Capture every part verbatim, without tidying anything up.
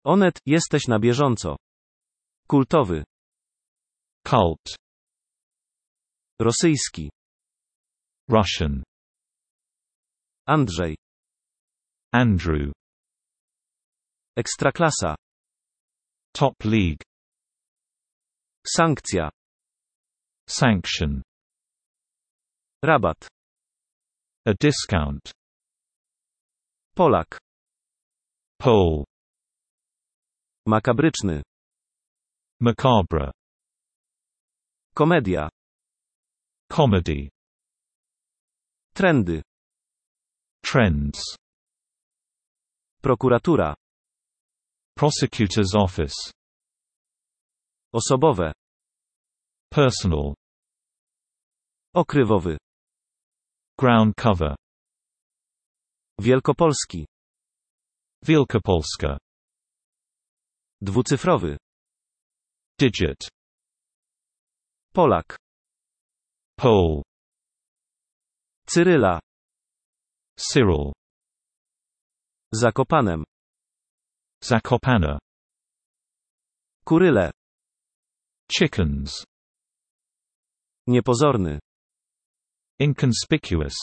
Onet, jesteś na bieżąco. Kultowy. Cult. Rosyjski. Russian. Andrzej. Andrew. Ekstraklasa. Top League. Sankcja. Sanction. Rabat. A discount. Polak. Pole. Makabryczny. Macabre. Komedia. Comedy. Trendy. Trends. Prokuratura. Prosecutor's office. Osobowe. Personal. Okrywowy. Ground cover. Wielkopolski. Wielkopolska. Dwucyfrowy. Digit. Polak. Pole. Cyryla. Cyril. Zakopanem. Zakopane. Kuryle. Chickens. Niepozorny. Inconspicuous.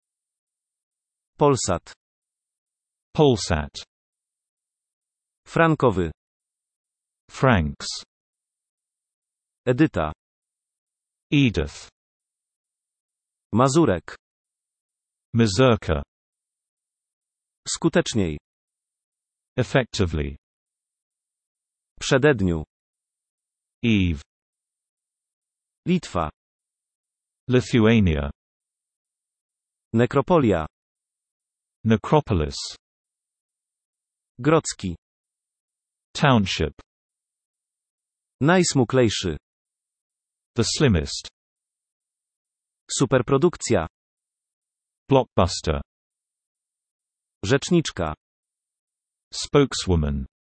Polsat. Polsat. Frankowy. Franks. Edyta. Edith. Mazurek. Mazurka. Skuteczniej. Effectively. Przededniu. Eve. Litwa. Lithuania. Nekropolia. Necropolis. Grodzki. Township. Najsmuklejszy. The slimmest. Superprodukcja. Blockbuster. Rzeczniczka. Spokeswoman.